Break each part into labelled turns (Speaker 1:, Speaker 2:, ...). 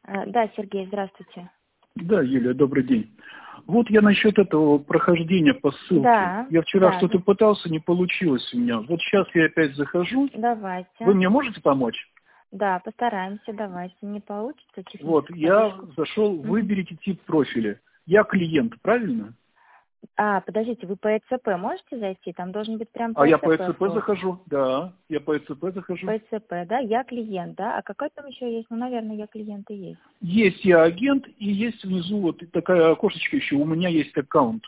Speaker 1: Да, Сергей, здравствуйте.
Speaker 2: Да, Юлия, добрый день. Вот я насчет этого прохождения по ссылке.
Speaker 1: Да,
Speaker 2: Я вчера
Speaker 1: да,
Speaker 2: что-то пытался, не получилось у меня. Вот сейчас я опять захожу. Вы
Speaker 1: давайте.
Speaker 2: мне можете помочь?
Speaker 1: Да, постараемся, давайте. Не получится
Speaker 2: Вот,
Speaker 1: техническую
Speaker 2: я
Speaker 1: поддержку.
Speaker 2: зашел,
Speaker 1: Мгм.
Speaker 2: выберите тип профиля. Я клиент, правильно?
Speaker 1: Подождите, вы по ЭЦП можете зайти? Там должен быть прям по
Speaker 2: А я по
Speaker 1: ЭЦП
Speaker 2: ЭЦП
Speaker 1: вход.
Speaker 2: захожу. Да, я по ЭЦП
Speaker 1: По
Speaker 2: захожу.
Speaker 1: ЭЦП, да? Я клиент, да? А какой там еще есть? Ну, наверное, я клиент и есть.
Speaker 2: Есть я агент, и есть внизу вот такая окошечко еще. У меня есть аккаунт.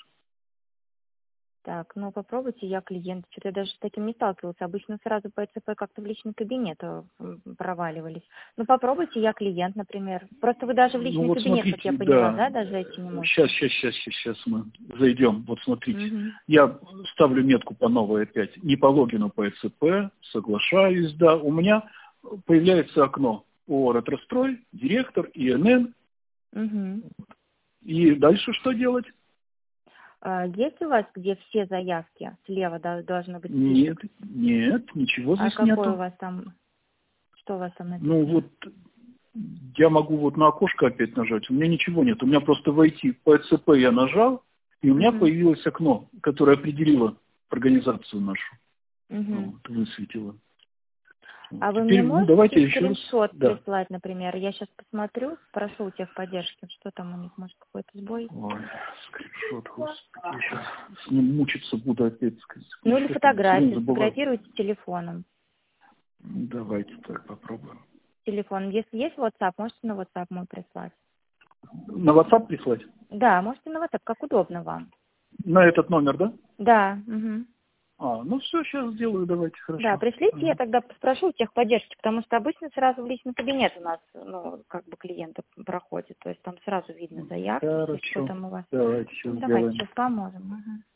Speaker 1: Так, ну попробуйте, я клиент. Что-то я даже с таким не сталкивалась. Обычно сразу по ЭЦП как-то в личный кабинет проваливались. Ну попробуйте, я клиент, например. Просто вы даже в
Speaker 2: Ну
Speaker 1: личный
Speaker 2: вот
Speaker 1: кабинет, как я
Speaker 2: смотрите,
Speaker 1: поняла,
Speaker 2: да.
Speaker 1: да, даже зайти не можете?
Speaker 2: Сейчас мы зайдем. Вот смотрите.
Speaker 1: Угу.
Speaker 2: Я ставлю метку по новой опять. Не по логину, по ЭЦП. Соглашаюсь, да. У меня появляется окно. ООО «Ретрострой», директор, ИНН.
Speaker 1: Угу.
Speaker 2: И дальше что делать?
Speaker 1: Есть у вас, где все заявки? Слева должно быть
Speaker 2: Нет,
Speaker 1: список.
Speaker 2: нет, ничего
Speaker 1: А
Speaker 2: здесь
Speaker 1: какой у
Speaker 2: нету.
Speaker 1: вас там, что у вас там
Speaker 2: Ну
Speaker 1: написано?
Speaker 2: вот я могу вот на окошко опять нажать. У меня ничего нет. У меня просто войти по ЭЦП я нажал, и у меня
Speaker 1: Угу.
Speaker 2: появилось окно, которое определило организацию нашу.
Speaker 1: Угу.
Speaker 2: Вот, высветило. Вот.
Speaker 1: А вы мне
Speaker 2: Теперь, давайте
Speaker 1: можете
Speaker 2: еще раз.
Speaker 1: скриншот
Speaker 2: Да.
Speaker 1: прислать, например? Я сейчас посмотрю, спрошу у техподдержки, что там у них, может, какой-то сбой.
Speaker 2: Ой, скриншот, господи, я сейчас с ним мучиться буду опять.
Speaker 1: Ну или
Speaker 2: Скриншот, все время
Speaker 1: фотографию,
Speaker 2: забываю.
Speaker 1: сфотографируйте телефоном.
Speaker 2: Давайте так попробуем.
Speaker 1: Телефон. Если есть WhatsApp, можете на WhatsApp мой прислать.
Speaker 2: На WhatsApp прислать?
Speaker 1: Да, можете на WhatsApp, как удобно вам.
Speaker 2: На этот номер, да?
Speaker 1: Да. Угу.
Speaker 2: Ну все, сейчас сделаю, давайте,
Speaker 1: Да,
Speaker 2: хорошо.
Speaker 1: пришлите, я
Speaker 2: Ага.
Speaker 1: тогда спрошу у техподдержки, потому что обычно сразу в личный кабинет у нас, ну, как бы клиенты проходит, то есть там сразу видно заявки, все, что
Speaker 2: Хорошо.
Speaker 1: там у вас.
Speaker 2: Давайте сейчас
Speaker 1: Ну, давайте
Speaker 2: сделаем.
Speaker 1: сейчас поможем. Угу.